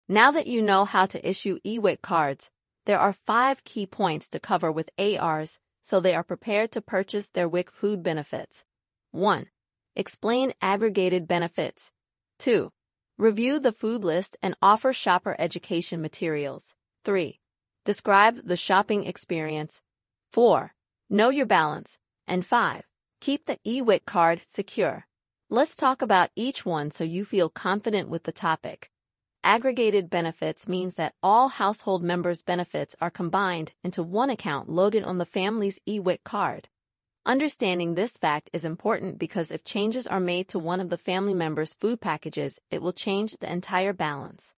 Now that you know how to issue eWIC cards, there are 5 key points to cover with ARs so they are prepared to purchase their WIC food benefits. 1. Explain aggregated benefits. 2. Review the food list and offer shopper education materials. 3. Describe the shopping experience. 4. Know your balance. And 5. Keep the eWIC card secure. Let's talk about each one so you feel confident with the topic. Aggregated benefits means that all household members' benefits are combined into one account loaded on the family's eWIC card. Understanding this fact is important because if changes are made to one of the family members' food packages, it will change the entire balance.